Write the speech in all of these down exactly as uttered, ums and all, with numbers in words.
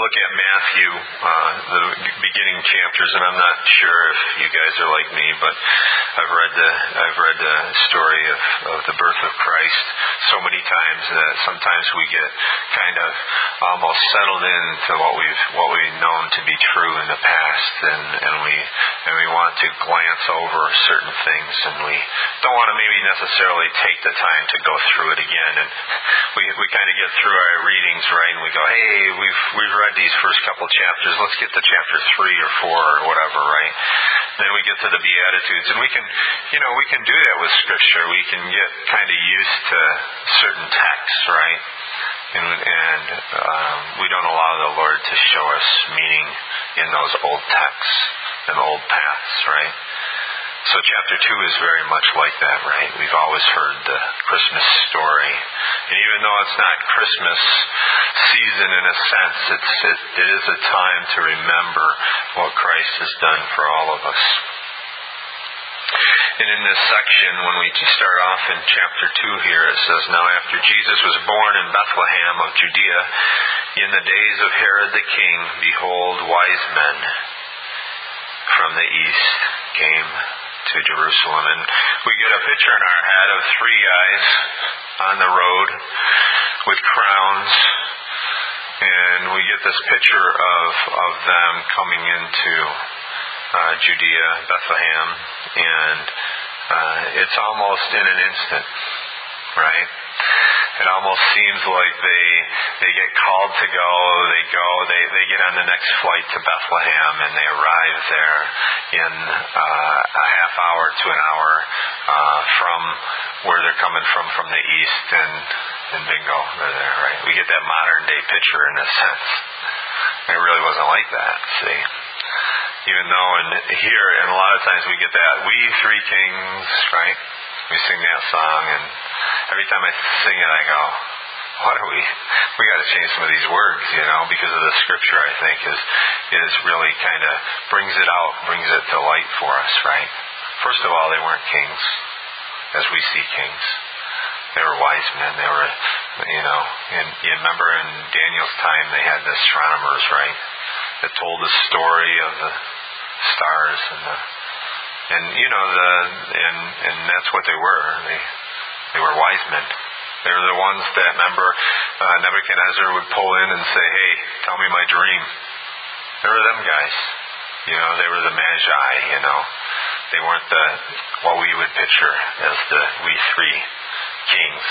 look at Matthew, uh, the beginning chapters, and I'm not sure if you guys are like me, but I've read the I've read the story of, of the birth of Christ so many times that sometimes we get kind of almost settled into what we've what we've known to be true in the past, and, and we and we want to glance over certain things, and we don't want to maybe necessarily take the time to go through it again, and we we kind of get through our readings, right, and we go, hey, we've we've read these first couple chapters, let's get to chapter three or four or whatever, right? Then we get to the Beatitudes, and we can, you know, we can do that with Scripture. We can get kind of used to certain texts, right? And, and um, we don't allow the Lord to show us meaning in those old texts and old paths, right? So chapter two is very much like that, right? We've always heard the Christmas story. And even though it's not Christmas season in a sense, it's, it, it is a time to remember what Christ has done for all of us. And in this section, when we start off in chapter two here, it says, Now after Jesus was born in Bethlehem of Judea, in the days of Herod the king, behold, wise men from the east came to Jerusalem. And we get a picture in our head of three guys on the road with crowns, and we get this picture of, of them coming into uh, Judea, Bethlehem, and uh, it's almost in an instant, right? It almost seems like they they get called to go, they go, they, they get on the next flight to Bethlehem, and they arrive there in uh, a half hour to an hour uh, from where they're coming from, from the east, and, and bingo, they're there, right? We get that modern day picture in a sense. It really wasn't like that, see? Even though in here, and a lot of times we get that, we three kings, right? We sing that song, and every time I sing it, I go, what are we? We got to change some of these words, you know, because of the Scripture, I think, is is really kind of brings it out, brings it to light for us, right? First of all, they weren't kings, as we see kings. They were wise men. They were, you know, and you remember in Daniel's time, they had the astronomers, right, that told the story of the stars and the And you know the and and that's what they were. They they were wise men. They were the ones that remember uh, Nebuchadnezzar would pull in and say, "Hey, tell me my dream." They were them guys. You know, they were the magi. You know, they weren't the what we would picture as the we three kings.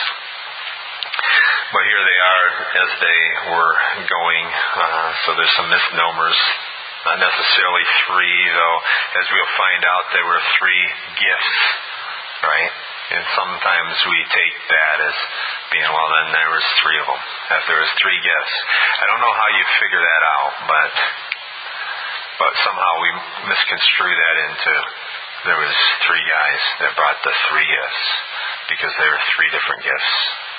But here they are as they were going. Uh, so there's some misnomers. Not necessarily three, though, as we'll find out, there were three gifts, right? And sometimes we take that as being, well, then there was three of them. If there was three gifts. I don't know how you figure that out, but but somehow we misconstrue that into there was three guys that brought the three gifts because there were three different gifts.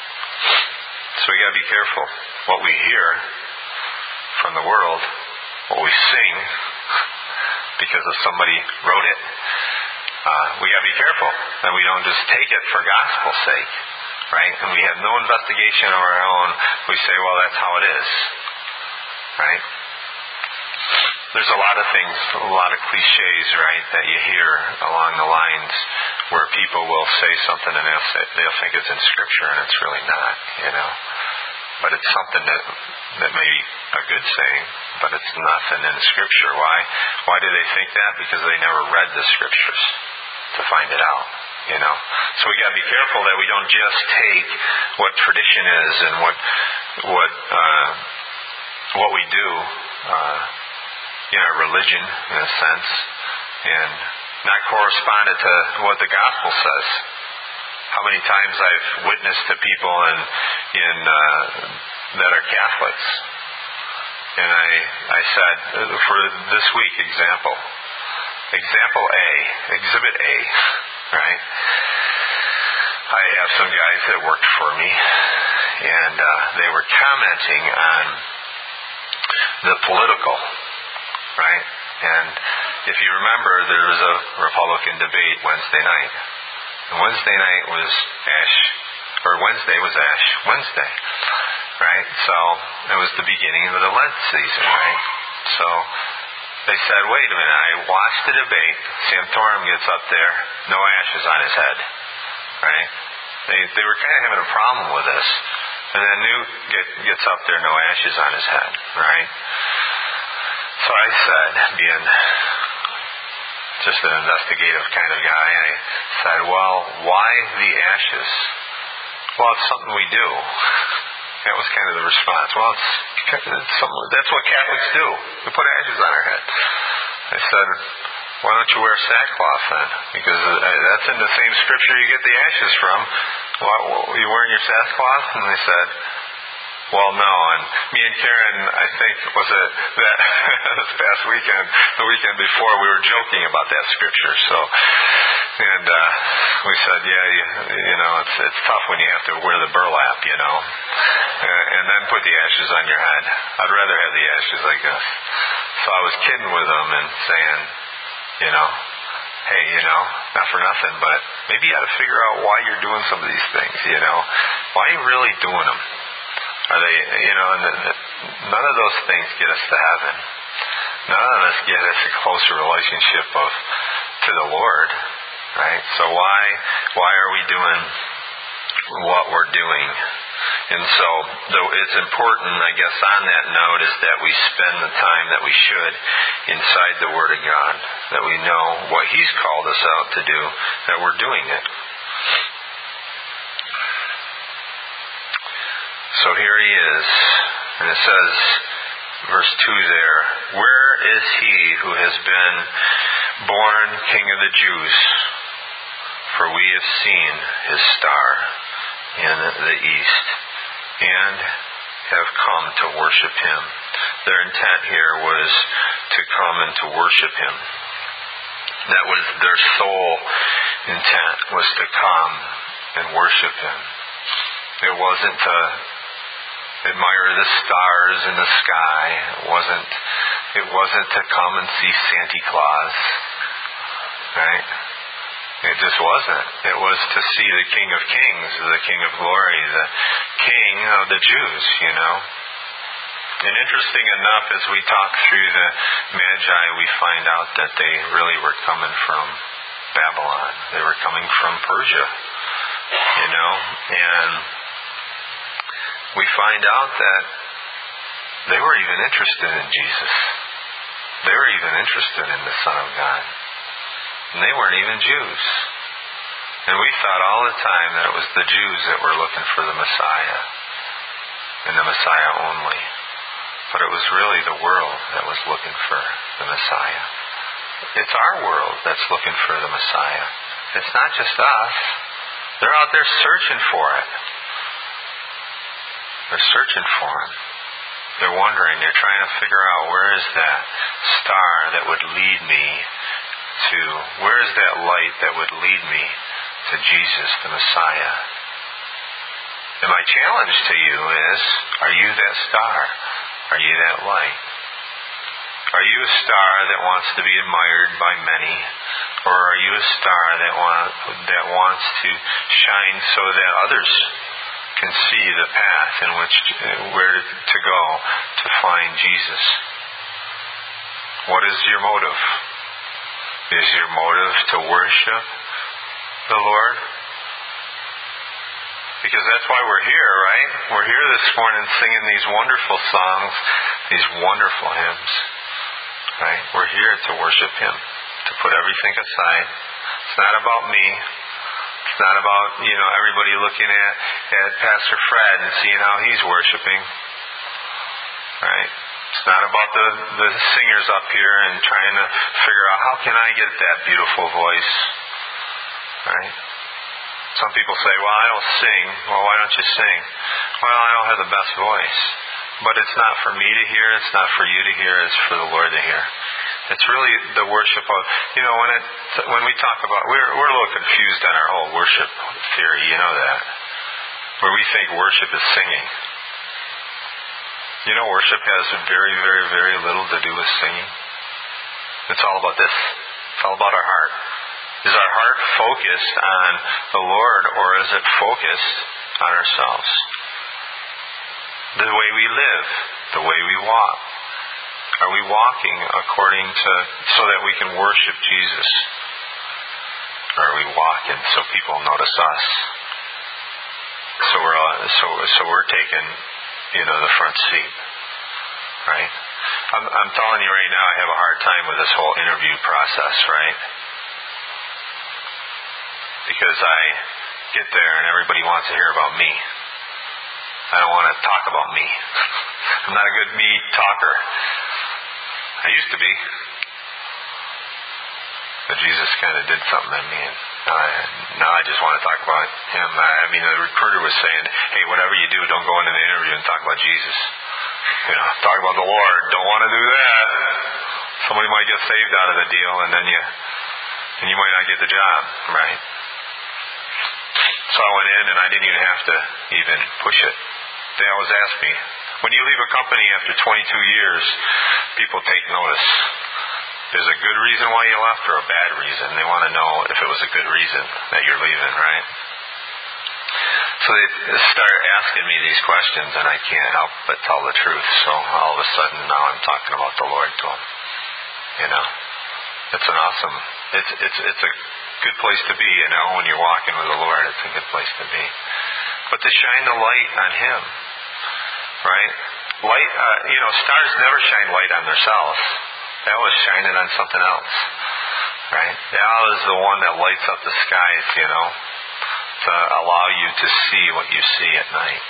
So we got to be careful what we hear from the world, what we sing, because of somebody wrote it. Uh, we got to be careful that we don't just take it for gospel's sake, right? And we have no investigation of our own. We say, well, that's how it is, right? There's a lot of things, a lot of cliches, right, that you hear along the lines where people will say something and they'll, say, they'll think it's in Scripture and it's really not, you know. But it's something that that may be a good saying, but it's nothing in Scripture. Why? Why do they think that? Because they never read the Scriptures to find it out, you know. So we got to be careful that we don't just take what tradition is and what what uh, what we do uh, in our religion, in a sense, and not correspond it to what the gospel says. How many times I've witnessed to people in in uh, that are Catholics, and I I said for this week example, example A, exhibit A, right? I have some guys that worked for me, and uh, they were commenting on the political, right? And if you remember, there was a Republican debate Wednesday night. And Wednesday night was Ash, or Wednesday was Ash Wednesday. right? So it was the beginning of the Lent season, right? So they said, wait a minute, I watched the debate. Santorum gets up there, no ashes on his head, right? They they were kind of having a problem with this. And then Newt get, gets up there, no ashes on his head, right? So I said, being just an investigative kind of guy, I said, well, why the ashes? Well, it's something we do. That was kind of the response. Well, it's, it's something, that's what Catholics do. We put ashes on our head. I said, why don't you wear sackcloth then? Because that's in the same scripture you get the ashes from. Well, you wearing your sackcloth? And they said, well, no. And me and Karen, I think, was it that this past weekend, the weekend before, we were joking about that scripture. So, and uh, we said, yeah, you, you know, it's it's tough when you have to wear the burlap, you know, and, and then put the ashes on your head. I'd rather have the ashes, I guess. So I was kidding with them and saying, you know, hey, you know, not for nothing, but maybe you got to figure out why you're doing some of these things, you know. Why are you really doing them? Are they, you know, and the, the, none of those things get us to heaven. None of us get us a closer relationship of to the Lord, right? So why why are we doing what we're doing? And so, though it's important, I guess, on that note, is that we spend the time that we should inside the Word of God, that we know what He's called us out to do, that we're doing it. So here he is, and it says, verse two there, where is he who has been born King of the Jews? For we have seen his star in the east, and have come to worship him. Their intent here was to come and to worship him. That was their sole intent, was to come and worship him. It wasn't to admire the stars in the sky. It wasn't it wasn't to come and see Santa Claus. Right? It just wasn't. It was to see the King of Kings, the King of Glory, the King of the Jews, you know. And interesting enough, as we talk through the Magi, we find out that they really were coming from Babylon. They were coming from Persia, you know. And we find out that they were even interested in Jesus. They were even interested in the Son of God. And they weren't even Jews. And we thought all the time that it was the Jews that were looking for the Messiah, and the Messiah only. But it was really the world that was looking for the Messiah. It's our world that's looking for the Messiah. It's not just us. They're out there searching for it. They're searching for him. They're wondering, they're trying to figure out, where is that star that would lead me to, where is that light that would lead me to Jesus, the Messiah? And my challenge to you is, are you that star? Are you that light? Are you a star that wants to be admired by many? Or are you a star that, want, that wants to shine so that others can see the path in which where to go to find Jesus? What is your motive? Is your motive to worship the Lord? Because that's why we're here, right? We're here this morning singing these wonderful songs, these wonderful hymns, right? We're here to worship Him, to put everything aside. It's not about me. It's not about, you know, everybody looking at, at Pastor Fred and seeing how he's worshiping, right? It's not about the, the singers up here and trying to figure out, how can I get that beautiful voice, right? Some people say, well, I don't sing. Well, why don't you sing? Well, I don't have the best voice. But it's not for me to hear. It's not for you to hear. It's for the Lord to hear. It's really the worship of, you know, when it when we talk about, we're we're a little confused on our whole worship theory. You know that, where we think worship is singing. You know, worship has very, very, very little to do with singing. It's all about this. It's all about our heart. Is our heart focused on the Lord, or is it focused on ourselves? The way we live, the way we walk. Are we walking according to, so that we can worship Jesus? Or are we walking so people notice us? So we're uh, so so we're taking, you know, the front seat, right? I'm I'm telling you right now, I have a hard time with this whole interview process, right? Because I get there and everybody wants to hear about me. I don't want to talk about me. I'm not a good me talker. I used to be. But Jesus kind of did something in me, and now I, now I just want to talk about Him. I, I mean, the recruiter was saying, hey, whatever you do, don't go into the interview and talk about Jesus. You know, talk about the Lord. Don't want to do that. Somebody might get saved out of the deal, and then you, and you might not get the job, right? So I went in, and I didn't even have to even push it. They always ask me, when you leave a company after twenty-two years, people take notice. There's a good reason why you left or a bad reason. They want to know if it was a good reason that you're leaving, right? So they start asking me these questions, and I can't help but tell the truth. So all of a sudden now I'm talking about the Lord to them. You know, it's an awesome, it's it's it's a good place to be. You know, when you're walking with the Lord, it's a good place to be. But to shine the light on Him, right? Light, uh, you know, stars never shine light on themselves. They always shine it on something else, right? God is the one that lights up the skies, you know, to allow you to see what you see at night.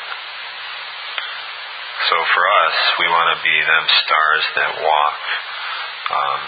So for us, we want to be them stars that walk um,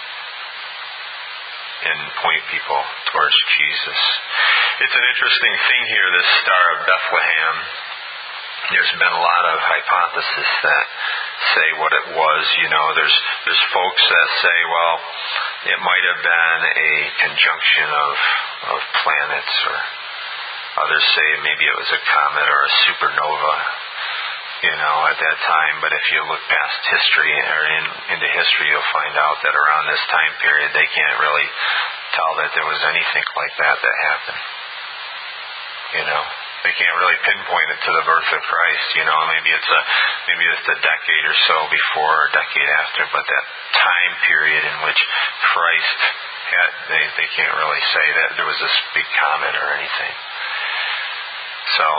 and point people towards Jesus. It's an interesting thing here, this Star of Bethlehem. There's been a lot of hypotheses that say what it was. You know, there's there's folks that say, well, it might have been a conjunction of of planets, or others say maybe it was a comet or a supernova, you know, at that time. But if you look past history or in, into history, you'll find out that around this time period, they can't really tell that there was anything like that that happened. You know, they can't really pinpoint it to the birth of Christ. You know, maybe it's a maybe it's a decade or so before or a decade after, but that time period in which Christ had, they they can't really say that there was this big comet or anything. So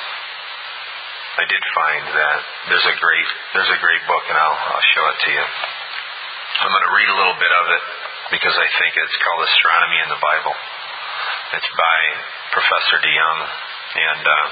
I did find that there's a great there's a great book, and I'll I'll show it to you. I'm going to read a little bit of it because I think it's called Astronomy in the Bible. It's by Professor DeYoung, and uh,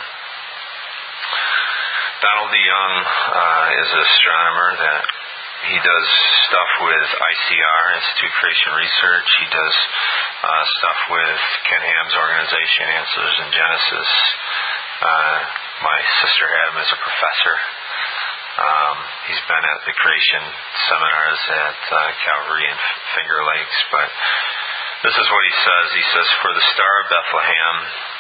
Donald DeYoung uh, is an astronomer that he does stuff with I C R, Institute for Creation Research. He does uh, stuff with Ken Ham's organization, Answers in Genesis. Uh, my sister had him as a professor. Um, he's been at the creation seminars at uh, Calvary and Finger Lakes, but this is what he says. He says, for the Star of Bethlehem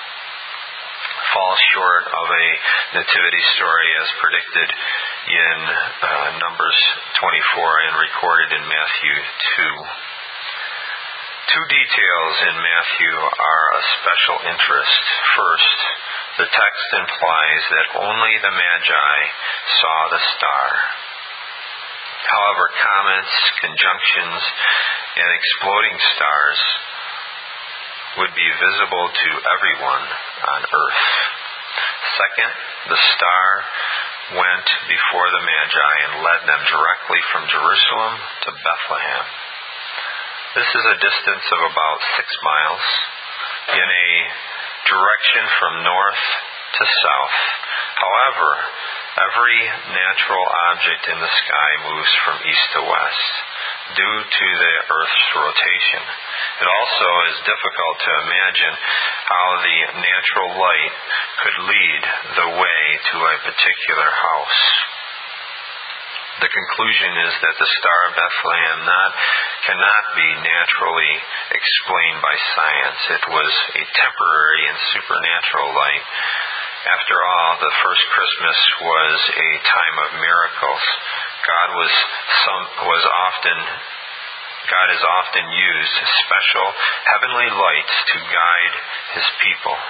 falls short of a nativity story as predicted in uh, Numbers twenty-four and recorded in Matthew two. Two details in Matthew are of special interest. First, the text implies that only the Magi saw the star. However, comets, conjunctions, and exploding stars would be visible to everyone on earth. Second, the star went before the Magi and led them directly from Jerusalem to Bethlehem. This is a distance of about six miles in a direction from north to south. However, every natural object in the sky moves from east to west due to the Earth's rotation. It also is difficult to imagine how the natural light could lead the way to a particular house. The conclusion is that the Star of Bethlehem not, cannot be naturally explained by science. It was a temporary and supernatural light. After all, the first Christmas was a time of miracles. God was some was often God has often used special heavenly lights to guide His people.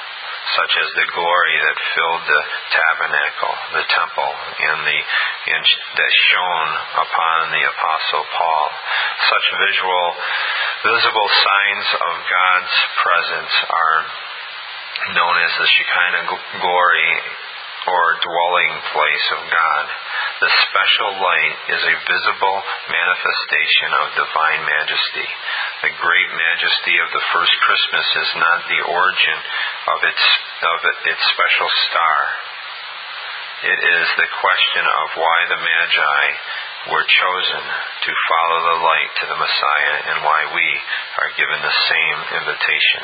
such as the glory that filled the tabernacle, the temple, and the and that shone upon the Apostle Paul. Such visual, visible signs of God's presence are known as the Shekinah glory, or dwelling place of God. The special light is a visible manifestation of divine majesty. The great majesty of the first Christmas is not the origin of its of its special star. It is the question of why the Magi were chosen to follow the light to the Messiah, and why we are given the same invitation.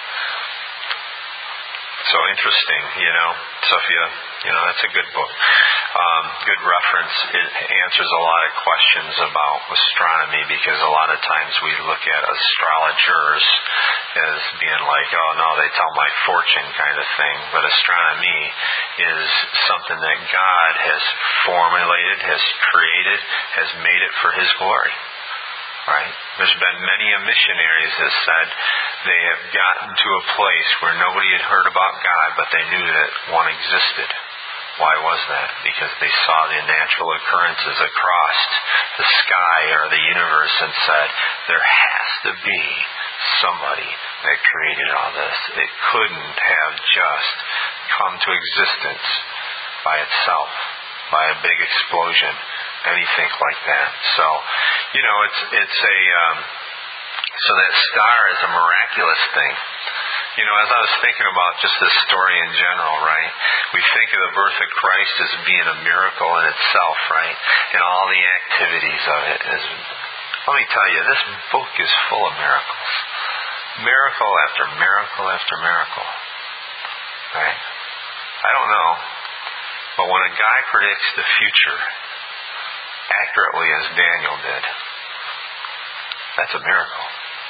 So interesting, you know, Sophia, you know, that's a good book. Um, good reference. It answers a lot of questions about astronomy, because a lot of times we look at astrologers as being like, oh no, they tell my fortune kind of thing. But astronomy is something that God has formulated, has created, has made it for His glory. Right? There's been many missionaries that said they have gotten to a place where nobody had heard about God, but they knew that one existed. Why was that? Because they saw the natural occurrences across the sky or the universe and said, there has to be somebody that created all this. It couldn't have just come to existence by itself, by a big explosion, anything like that. So, you know, it's it's a um, so that star is a miraculous thing. You know, as I was thinking about just this story in general, right? We think of the birth of Christ as being a miracle in itself, right? And all the activities of it is. Let me tell you, this book is full of miracles, miracle after miracle after miracle, right? I don't know, but when a guy predicts the future accurately as Daniel did, that's a miracle,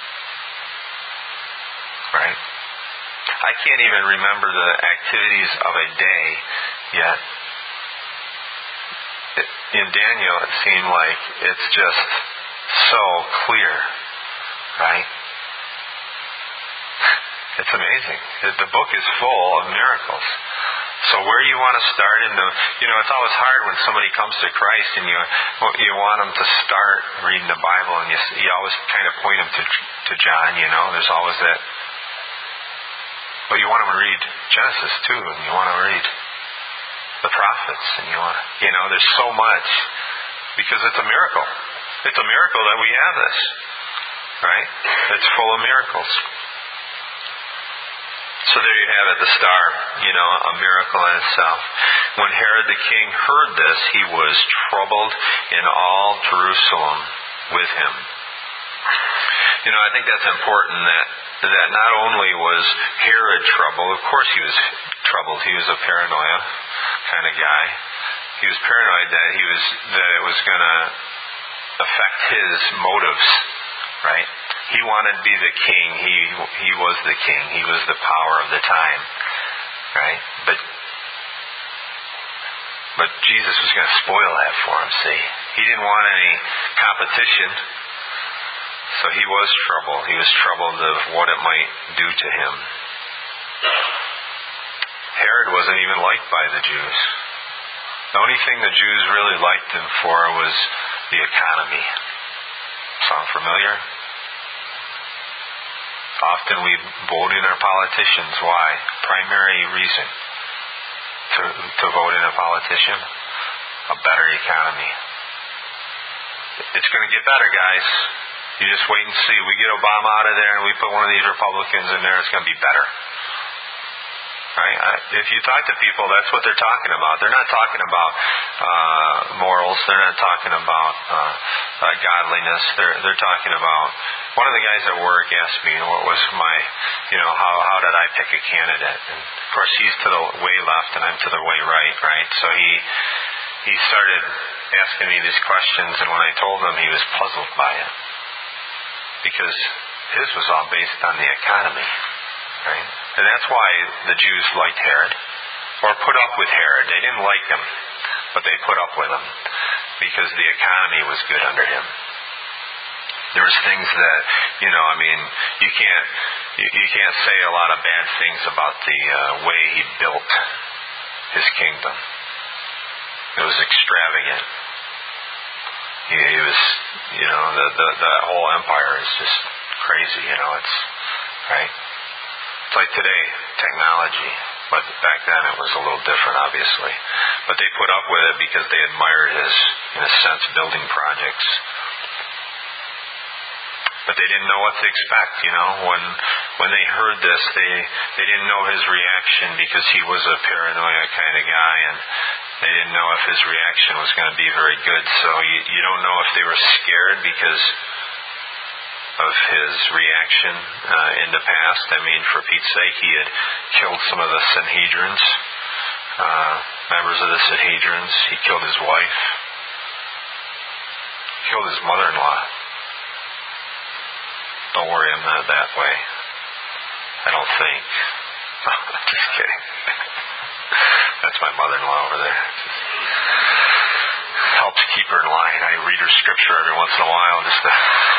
right? I can't even remember the activities of a day yet. In Daniel, it seemed like it's just so clear, right? It's amazing. The book is full of miracles. So where you want to start in the, you know, it's always hard when somebody comes to Christ and you you want them to start reading the Bible, and you you always kind of point them to to John, you know. There's always that. But you want them to read Genesis too, and you want to read the prophets, and you want, you know, there's so much, because it's a miracle. It's a miracle that we have this, right? It's full of miracles. So there you have it, the star, you know, a miracle in itself. When Herod the king heard this, he was troubled, and all Jerusalem with him. You know, I think that's important, that that not only was Herod troubled, of course he was troubled. He was a paranoia kind of guy. He was paranoid that he was that it was going to affect his motives, right? He wanted to be the king. He he was the king. He was the power of the time, right? But but Jesus was going to spoil that for him. See, he didn't want any competition. So he was troubled. He was troubled of what it might do to him. Herod wasn't even liked by the Jews. The only thing the Jews really liked him for was the economy. Sound familiar? Often we vote in our politicians. Why? Primary reason to, to vote in a politician? A better economy. It's going to get better, guys. You just wait and see. We get Obama out of there and we put one of these Republicans in there, it's going to be better. Right? If you talk to people, that's what they're talking about. They're not talking about uh, morals. They're not talking about uh, uh, godliness. They're they're talking about. One of the guys at work asked me what was my, you know, how how did I pick a candidate? And of course, he's to the way left and I'm to the way right, right? So he he started asking me these questions, and when I told him, he was puzzled by it, because his was all based on the economy, right? And that's why the Jews liked Herod, or put up with Herod. They didn't like him, but they put up with him because the economy was good under him. There was things that, you know, I mean, you can't you, you can't say a lot of bad things about the uh, way he built his kingdom. It was extravagant. He, he was, you know, the, the the whole empire is just crazy. You know, it's right. It's like today, technology. But back then it was a little different, obviously. But they put up with it because they admired his, in a sense, building projects. But they didn't know what to expect, you know. When when they heard this, they, they didn't know his reaction because he was a paranoia kind of guy, and they didn't know if his reaction was going to be very good. So you, you don't know if they were scared because of his reaction uh, in the past. I mean, for Pete's sake, he had killed some of the Sanhedrins, uh, members of the Sanhedrins. He killed his wife, killed his mother-in-law. Don't worry, I'm not that way. I don't think. Just kidding. That's my mother-in-law over there. Helps keep her in line. I read her scripture every once in a while just to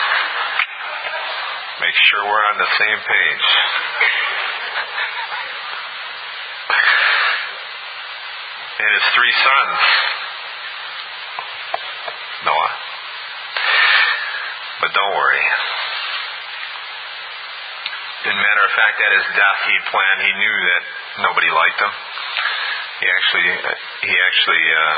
make sure we're on the same page. And his three sons. Noah. But don't worry. As a matter of fact, at his death, he planned. He knew that nobody liked him. He actually, he actually um,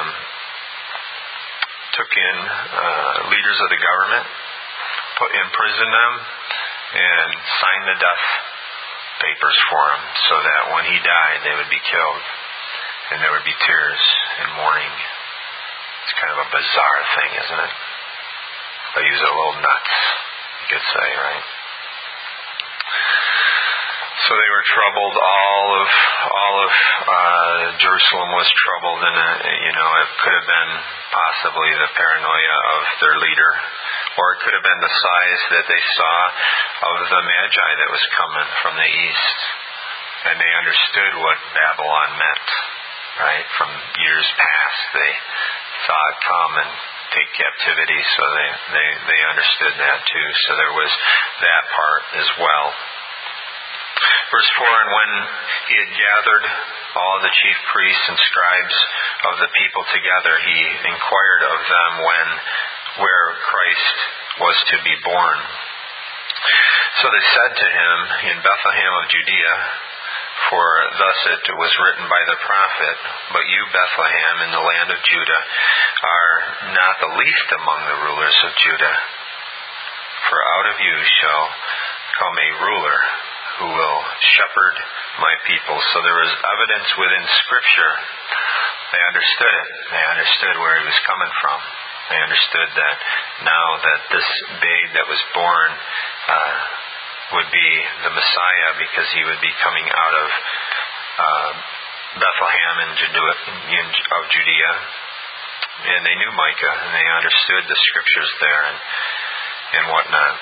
took in uh, leaders of the government, put imprisoned them, and signed the death papers for him, so that when he died, they would be killed, and there would be tears and mourning. It's kind of a bizarre thing, isn't it? But he was a little nuts, you could say, right? So they were troubled. All of all of uh, Jerusalem was troubled, and uh, you know it could have been possibly the paranoia of their leader, or it could have been the size that they saw of the Magi that was coming from the east, and they understood what Babylon meant. Right, from years past, they saw it come and take captivity, so they they they understood that too. So there was that part as well. Verse four, and when he had gathered all the chief priests and scribes of the people together, he inquired of them when, where Christ was to be born. So they said to him, in Bethlehem of Judea, for thus it was written by the prophet, but you, Bethlehem, in the land of Judah, are not the least among the rulers of Judah. For out of you shall come a ruler who will shepherd my people. So there was evidence within Scripture. They understood it. They understood where he was coming from. They understood that now that this babe that was born uh, would be the Messiah, because he would be coming out of uh, Bethlehem in Judea, in, of Judea. And they knew Micah, and they understood the Scriptures there and, and whatnot.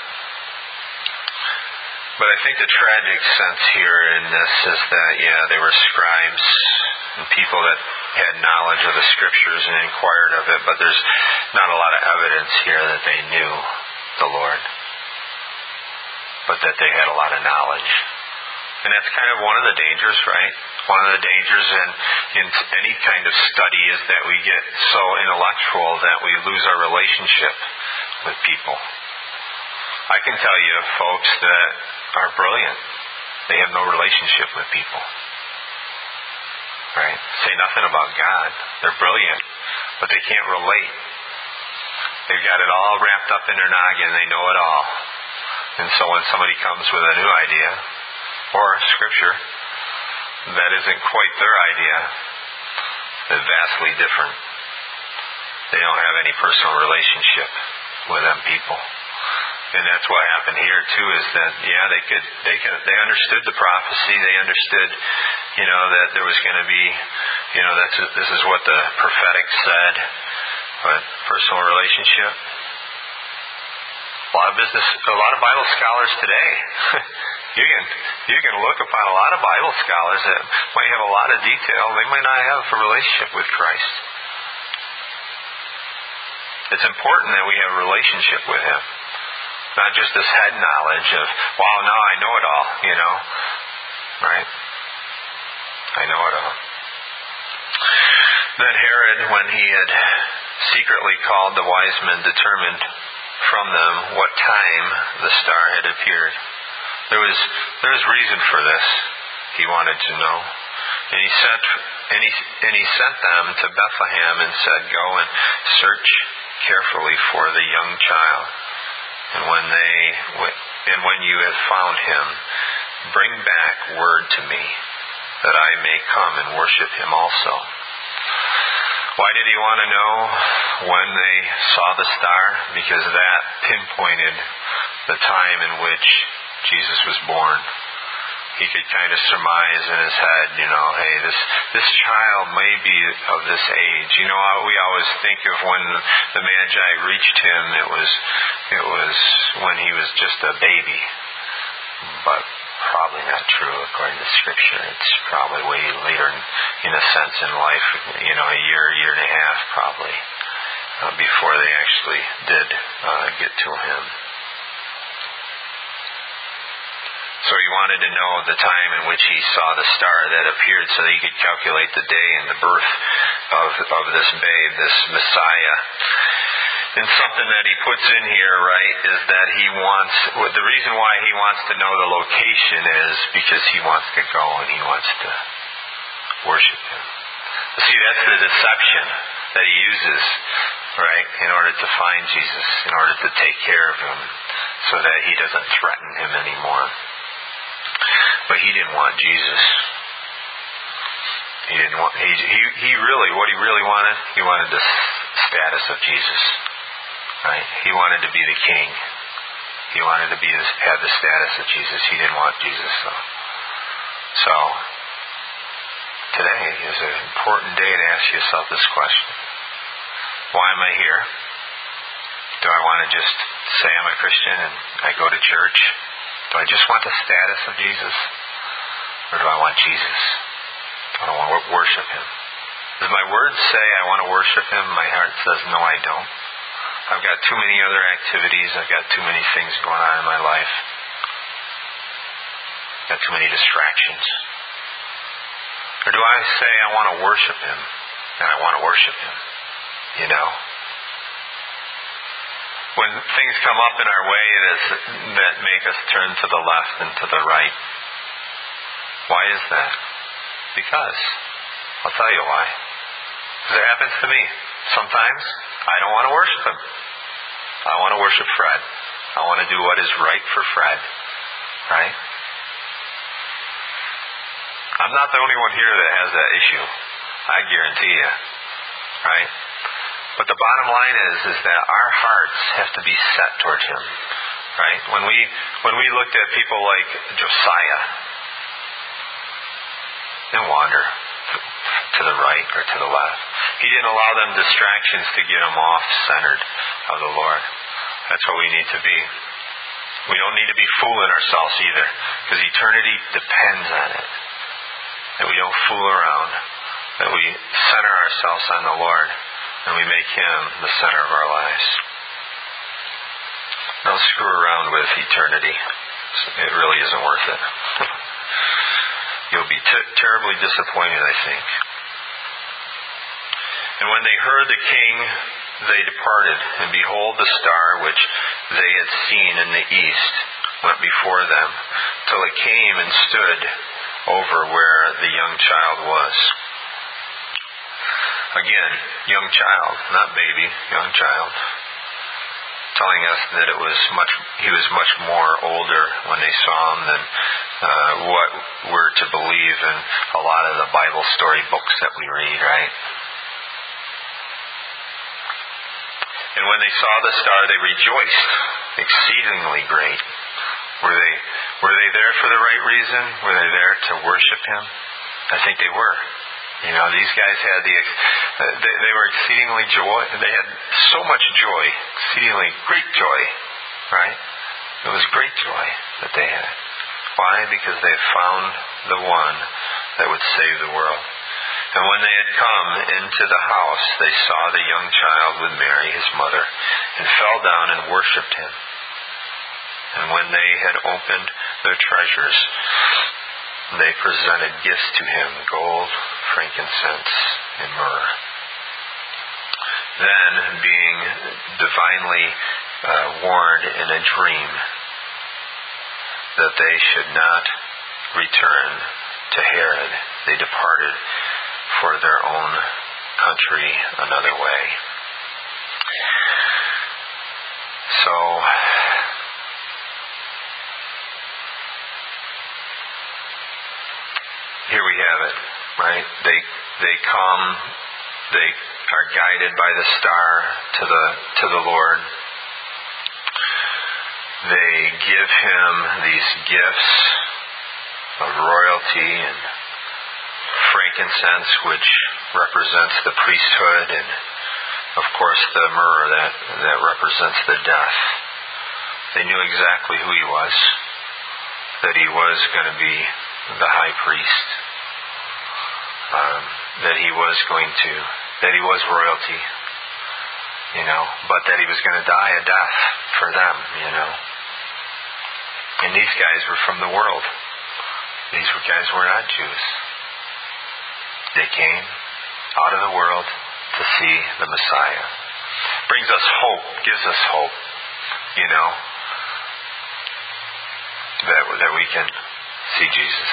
But I think the tragic sense here in this is that, yeah, they were scribes and people that had knowledge of the Scriptures and inquired of it, but there's not a lot of evidence here that they knew the Lord, but that they had a lot of knowledge. And that's kind of one of the dangers, right? One of the dangers in, in any kind of study is that we get so intellectual that we lose our relationship with people. I can tell you folks that are brilliant. They have no relationship with people. Right? Say nothing about God. They're brilliant, but they can't relate. They've got it all wrapped up in their noggin. They know it all. And so when somebody comes with a new idea, or Scripture, that isn't quite their idea, it's vastly different. They don't have any personal relationship with them people. And that's what happened here too, is that, yeah, they could, they could, they understood the prophecy. They understood, you know, that there was going to be, you know, that's, this is what the prophetic said. But personal relationship, a lot of business, a lot of Bible scholars today, you can, you can look upon a lot of Bible scholars that might have a lot of detail. They might not have a relationship with Christ. It's important that we have a relationship with Him. Not just this head knowledge of, wow, now I know it all, you know. Right? I know it all. Then Herod, when he had secretly called the wise men, determined from them what time the star had appeared. There was there was reason for this. He wanted to know. And he sent and he, and he sent them to Bethlehem and said, go and search carefully for the young child. And when they and when you have found him, bring back word to me, that I may come and worship him also. Why did he want to know when they saw the star? Because that pinpointed the time in which Jesus was born. He could kind of surmise in his head, you know, hey, this this child may be of this age. You know, we always think of when the Magi reached him, it was it was when he was just a baby. But probably not true according to Scripture. It's probably way later in, in a sense in life, you know, a year, year and a half probably, uh, before they actually did uh, get to him. So he wanted to know the time in which he saw the star that appeared so that he could calculate the day and the birth of, of this babe, this Messiah. And something that he puts in here, right, is that he wants, the reason why he wants to know the location is because he wants to go and he wants to worship him. See, that's the deception that he uses, right, in order to find Jesus, in order to take care of him so that he doesn't threaten him anymore. But he didn't want Jesus. He didn't want, he, he, he really, what he really wanted, he wanted the status of Jesus. Right? He wanted to be the king. He wanted to be have the status of Jesus. He didn't want Jesus, though. So, today is an important day to ask yourself this question. Why am I here? Do I want to just say I'm a Christian and I go to church? Do I just want the status of Jesus? Or do I want Jesus? I want to worship him. Does my words say I want to worship him? My heart says, no, I don't. I've got too many other activities. I've got too many things going on in my life. I've got too many distractions. Or do I say I want to worship him, and I want to worship him? You know? When things come up in our way that, that make us turn to the left and to the right. Why is that? Because. I'll tell you why. Because it happens to me. Sometimes I don't want to worship him. I want to worship Fred. I want to do what is right for Fred. Right? I'm not the only one here that has that issue. I guarantee you. Right? But the bottom line is, is that our hearts have to be set toward him. Right? When we when we looked at people like Josiah, didn't wander to the right or to the left. He didn't allow them distractions to get him off centered of the Lord. That's what we need to be. We don't need to be fooling ourselves either, because eternity depends on it. That we don't fool around, that we center ourselves on the Lord, and we make him the center of our lives. Don't screw around with eternity. It really isn't worth it. You'll be t- terribly disappointed, I think. And when they heard the king, they departed, and behold, the star which they had seen in the east went before them, till it came and stood over where the young child was. Again, young child, not baby, young child, telling us that it was much. He was much more older when they saw him than uh, what we're to believe in a lot of the Bible story books that we read, right? And when they saw the star, they rejoiced exceedingly great. Were they were they there for the right reason? Were they there to worship him? I think they were. You know, these guys had the they, they were exceedingly joy. They had so much joy, exceedingly great joy, right? It was great joy that they had. Why? Because they had found the one that would save the world. And when they had come into the house, they saw the young child with Mary, his mother, and fell down and worshipped him. And when they had opened their treasures, they presented gifts to him, gold, frankincense, and myrrh. Then, being divinely uh, warned in a dream that they should not return to Herod, they departed for their own country another way. So, here we have it, right? They they come, they are guided by the star to the to the Lord. They give him these gifts of royalty and frankincense, which represents the priesthood, and of course the myrrh that, that represents the death. They knew exactly who he was, that he was going to be the high priest, um, that he was going to, that he was royalty, you know, but that he was going to die a death for them, you know. And these guys were from the world. These guys were not Jews. They came out of the world to see the Messiah. Brings us hope, gives us hope, you know, that, that we can see Jesus.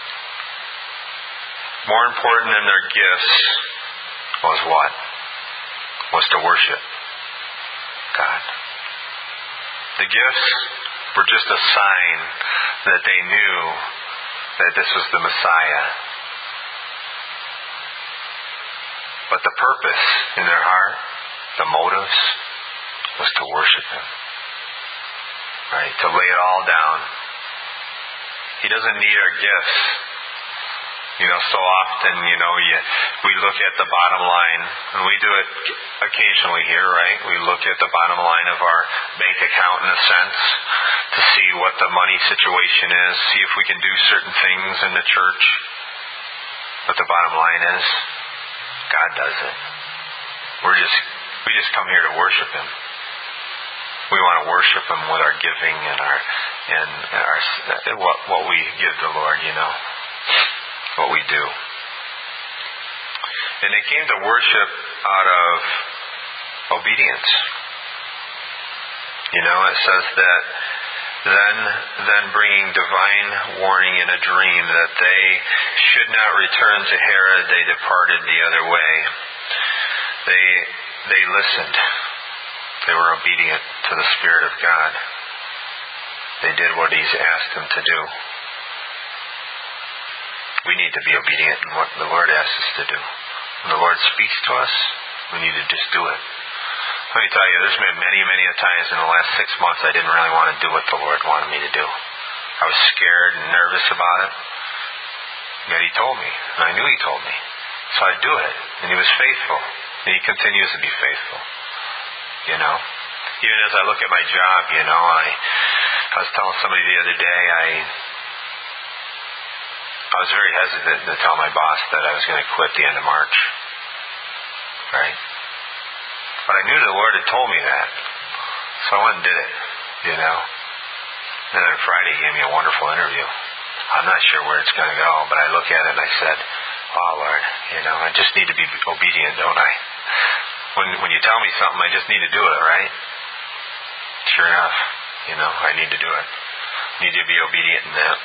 More important than their gifts was what? Was to worship God. The gifts were just a sign that they knew that this was the Messiah. But the purpose in their heart, the motives, was to worship him. Right? To lay it all down. He doesn't need our gifts. You know, so often, you know, you, we look at the bottom line, and we do it occasionally here, right? We look at the bottom line of our bank account in a sense to see what the money situation is, see if we can do certain things in the church. But the bottom line is, God does it. We're just, we just come here to worship him. We want to worship him with our giving and our, and our, what, what we give the Lord, you know. What we do. And they came to worship out of obedience. You know, it says that then, then bringing divine warning in a dream that they should not return to Herod, they departed the other way. They, they listened. They were obedient to the Spirit of God. They did what he's asked them to do. We need to be obedient in what the Lord asks us to do. When the Lord speaks to us, we need to just do it. Let me tell you, there's been many, many times in the last six months I didn't really want to do what the Lord wanted me to do. I was scared and nervous about it. Yet he told me, and I knew he told me. So I'd do it. And he was faithful. And he continues to be faithful. You know? Even as I look at my job, you know, I, I was telling somebody the other day, I... I was very hesitant to tell my boss that I was going to quit the end of March. Right? But I knew the Lord had told me that. So I went and did it. You know? And then Friday he gave me a wonderful interview. I'm not sure where it's going to go, but I look at it and I said, oh Lord, you know, I just need to be obedient, don't I? When when you tell me something, I just need to do it, right? Sure enough, you know, I need to do it. I need to be obedient in that.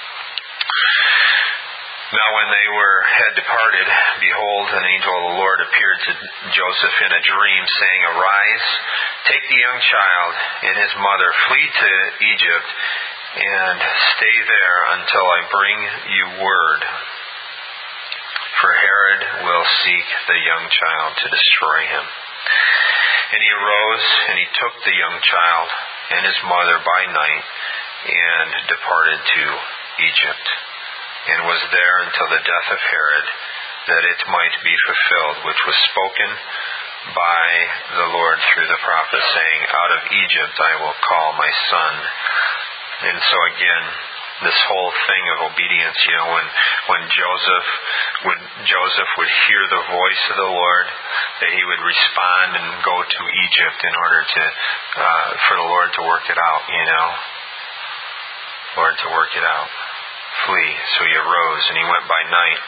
Now when they were had departed, behold, an angel of the Lord appeared to Joseph in a dream, saying, Arise, take the young child and his mother, flee to Egypt, and stay there until I bring you word. For Herod will seek the young child to destroy him. And he arose, and he took the young child and his mother by night, and departed to Egypt. And was there until the death of Herod, that it might be fulfilled, which was spoken by the Lord through the prophet, saying, Out of Egypt I will call my son. And so again, this whole thing of obedience, you know, when when Joseph would Joseph would hear the voice of the Lord, that he would respond and go to Egypt in order to uh, for the Lord to work it out, you know. Lord, to work it out. Flee. So he arose and he went by night.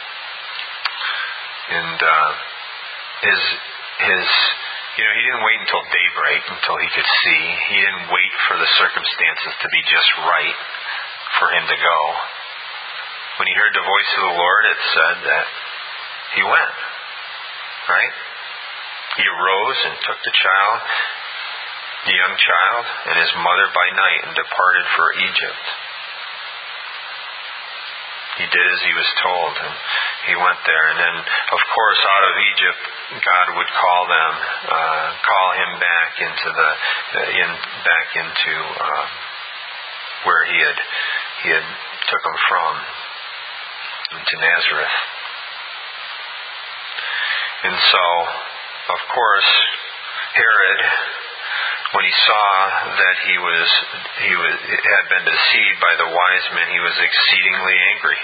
And uh, his his you know, he didn't wait until daybreak until he could see. He didn't wait for the circumstances to be just right for him to go. When he heard the voice of the Lord, it said that he went. Right? He arose and took the child, the young child, and his mother by night and departed for Egypt. He did as he was told, and he went there. And then, of course, out of Egypt, God would call them, uh, call him back into the, in back into um, where he had he had took him from, into Nazareth. And so, of course, Herod, when he saw that he was he was had been deceived by the wise men, he was exceedingly angry.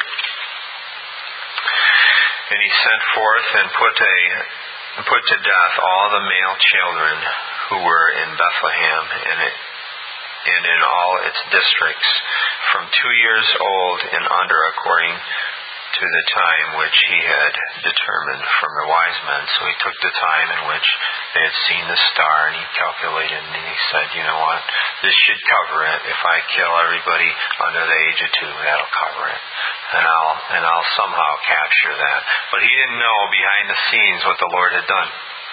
And he sent forth and put a put to death all the male children who were in Bethlehem and it, and in all its districts, from two years old and under, according to the time which he had determined from the wise men. So he took the time in which they had seen the star, and he calculated, and he said, you know what, this should cover it. If I kill everybody under the age of two, that'll cover it. And I'll and I'll somehow capture that. But he didn't know behind the scenes what the Lord had done.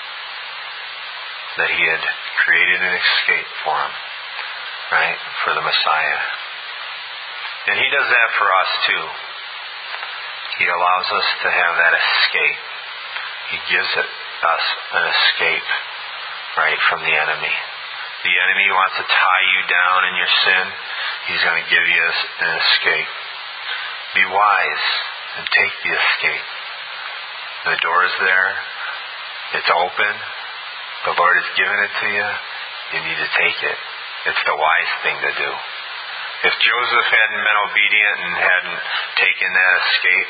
That he had created an escape for him. Right? For the Messiah. And he does that for us too. He allows us to have that escape. He gives it, us an escape, right, from the enemy. The enemy wants to tie you down in your sin. He's going to give you an escape. Be wise and take the escape. The door is there. It's open. The Lord has given it to you. You need to take it. It's the wise thing to do. If Joseph hadn't been obedient and hadn't taken that escape,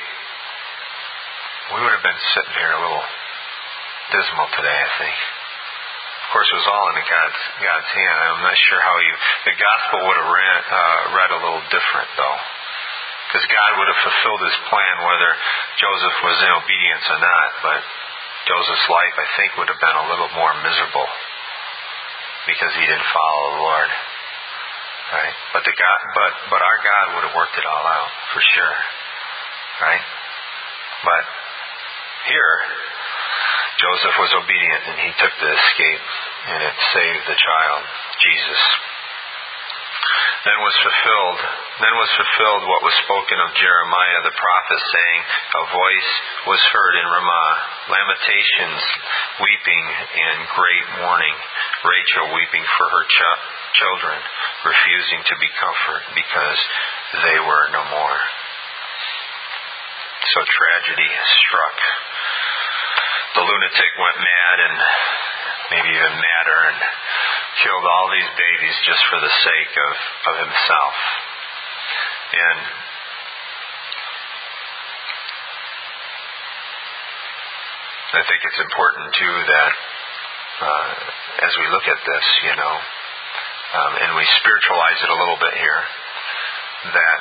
we would have been sitting here a little dismal today, I think. Of course, it was all in God's God's hand. I'm not sure how you... The gospel would have ran, uh, read a little different, though. Because God would have fulfilled His plan whether Joseph was in obedience or not. But Joseph's life, I think, would have been a little more miserable because he didn't follow the Lord. Right? But the God, but but our God would have worked it all out for sure. Right? But here, Joseph was obedient and he took the escape, and it saved the child, Jesus. Then was fulfilled, then was fulfilled what was spoken of Jeremiah the prophet, saying, a voice was heard in Ramah, lamentations, weeping, and great mourning, Rachel weeping for her ch- children, refusing to be comforted because they were no more. So tragedy struck. The lunatic went mad, and maybe even madder, and killed all these babies just for the sake of, of himself. And I think it's important too that uh, as we look at this, you know, um, and we spiritualize it a little bit here, that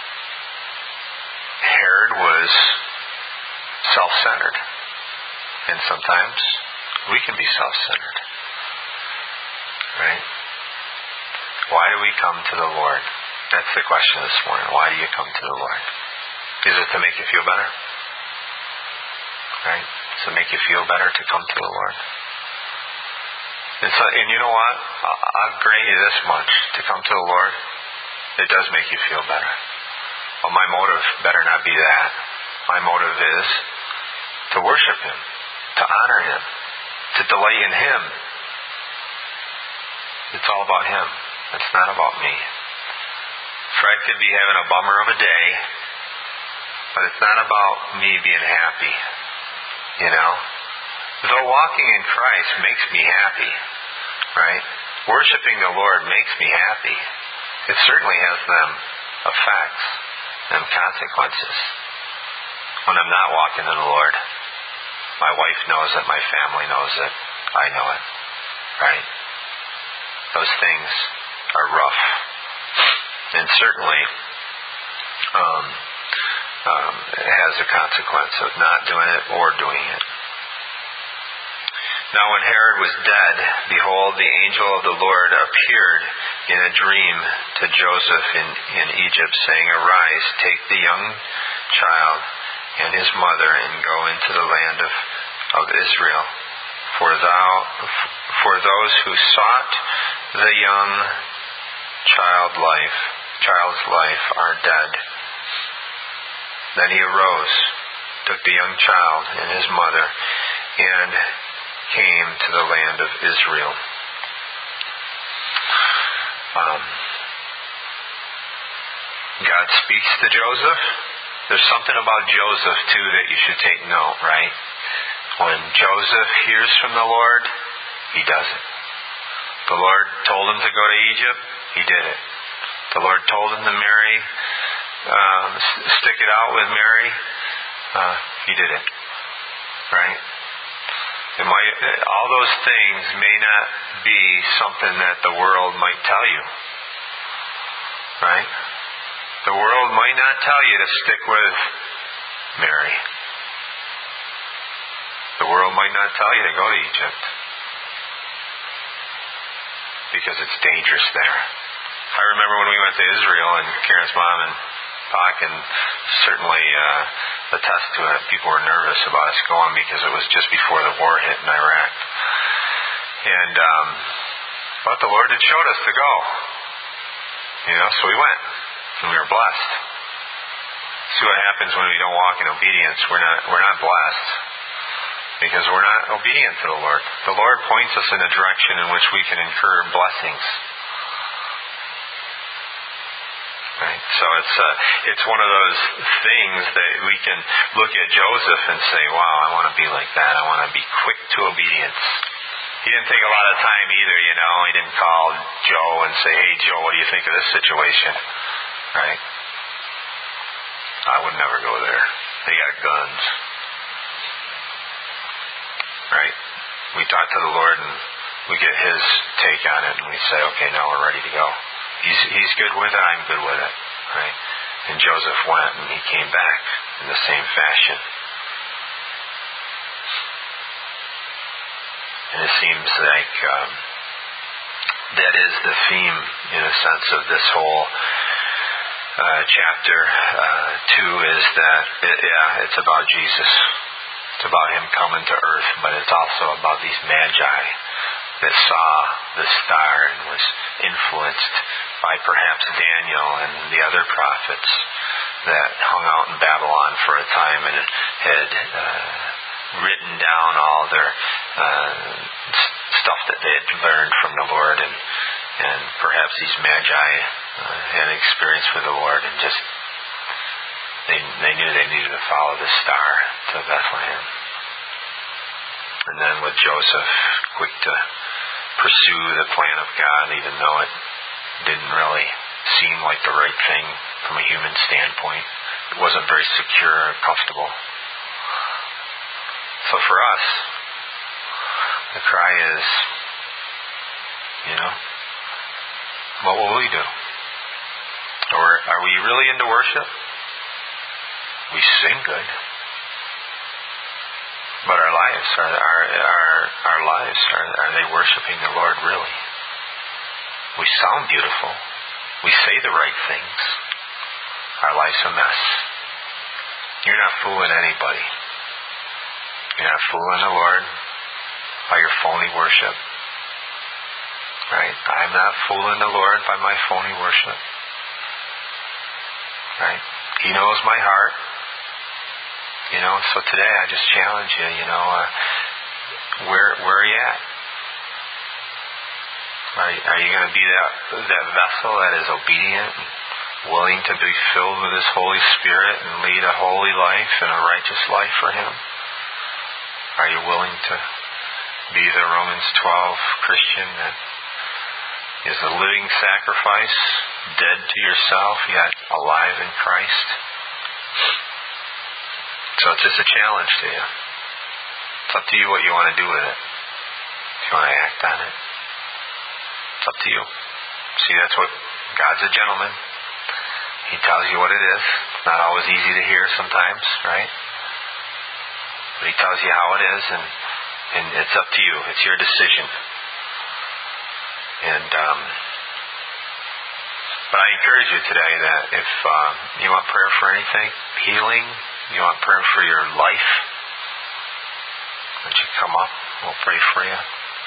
Herod was self-centered. And sometimes we can be self-centered. Right? Why do we come to the Lord? That's the question this morning. Why do you come to the Lord? Is it to make you feel better? Right? Does it make you feel better to come to the Lord? And, so, and you know what? I'll, I'll grant you this much. To come to the Lord, it does make you feel better. Well, my motive better not be that. My motive is to worship Him, to honor Him, to delight in Him. It's all about Him. It's not about me. Fred could be having a bummer of a day, but it's not about me being happy. You know? Though walking in Christ makes me happy, right? Worshiping the Lord makes me happy. It certainly has them effects, them consequences. When I'm not walking in the Lord, my wife knows it, my family knows it, I know it, right? Those things are rough. And and certainly um, um, has a consequence of not doing it or doing it. Now when Herod was dead, behold, the angel of the Lord appeared in a dream to Joseph in, in Egypt, saying, Arise, take the young child and his mother, and go into the land of, of Israel. For thou, for those who sought the young child life, child's life are dead. Then he arose, took the young child and his mother, and came to the land of Israel. Um, God speaks to Joseph. There's something about Joseph, too, that you should take note, right? When Joseph hears from the Lord, he does it. The Lord told him to go to Egypt, he did it. The Lord told him to marry, um, stick it out with Mary, uh, he did it. Right? It might, all those things may not be something that the world might tell you. Right? The world might not tell you to stick with Mary. The world might not tell you to go to Egypt, because it's dangerous there. I remember when we went to Israel, and Karen's mom and Pa can certainly uh, attest to it. People were nervous about us going because it was just before the war hit in Iraq. And um, but the Lord had showed us to go. You know, so we went, and we were blessed. See what happens when we don't walk in obedience. We're not we're not blessed, because we're not obedient to the Lord. The Lord points us in a direction in which we can incur blessings. Right? So it's uh, it's one of those things that we can look at Joseph and say, wow, I want to be like that. I want to be quick to obedience. He didn't take a lot of time either, you know. He didn't call Joe and say, hey, Joe, what do you think of this situation? Right? I would never go there. They got guns. Right? We talk to the Lord and we get His take on it, and we say, okay, now we're ready to go. He's He's good with it, I'm good with it. Right? And Joseph went, and he came back in the same fashion. And it seems like um, that is the theme, in a sense, of this whole uh, chapter uh, two, is that, it, yeah, it's about Jesus. It's about Him coming to earth, but it's also about these magi that saw the star and was influenced by perhaps Daniel and the other prophets that hung out in Babylon for a time and had uh, written down all their uh, stuff that they had learned from the Lord, and and perhaps these magi uh, had experience with the Lord, and just they they knew they needed to follow the star to Bethlehem. And then with Joseph, quick to pursue the plan of God, even though it didn't really seem like the right thing from a human standpoint. It wasn't very secure or comfortable. So for us, the cry is, you know, what will we do? Or are we really into worship? We sing good, but our lives are our our our lives are are they worshiping the Lord really? We sound beautiful. We say the right things. Our life's a mess. You're not fooling anybody. You're not fooling the Lord by your phony worship. Right? I'm not fooling the Lord by my phony worship. Right? He knows my heart. You know, so today I just challenge you, you know, uh, where where are you at? Are, are you going to be that that vessel that is obedient and willing to be filled with His Holy Spirit and lead a holy life and a righteous life for Him? Are you willing to be the Romans twelve Christian that is a living sacrifice, dead to yourself, yet alive in Christ? So it's just a challenge to you. It's up to you what you want to do with it. If you want to act on it, it's up to you. See, that's what God's a gentleman. He tells you what it is. It's not always easy to hear sometimes, right? But He tells you how it is, and, and it's up to you. It's your decision. And um, but I encourage you today that if um, you want prayer for anything, healing, you want prayer for your life, why don't you come up? We'll pray for you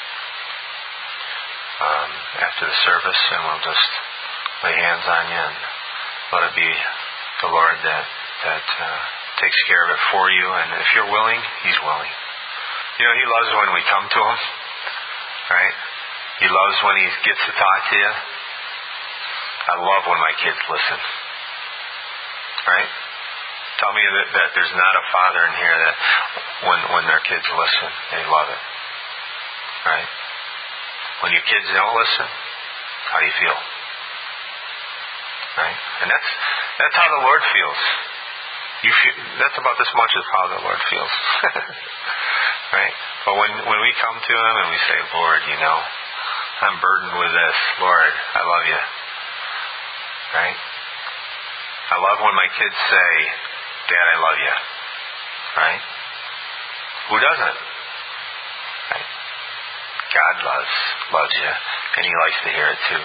um, after the service, and we'll just lay hands on you and let it be the Lord that that uh, takes care of it for you. And if you're willing, He's willing. You know, He loves when we come to Him, right? He loves when He gets to talk to you. I love when my kids listen, right? Tell me that, that there's not a father in here that when when their kids listen, they love it, right? When your kids don't listen, how do you feel? Right? And that's that's how the Lord feels. You feel that's about as much as how the Lord feels. Right? But when when we come to Him and we say, Lord, you know, I'm burdened with this. Lord, I love you. Right? I love when my kids say, Dad, I love you. Right? Who doesn't? Right? God loves loves you, and He likes to hear it too.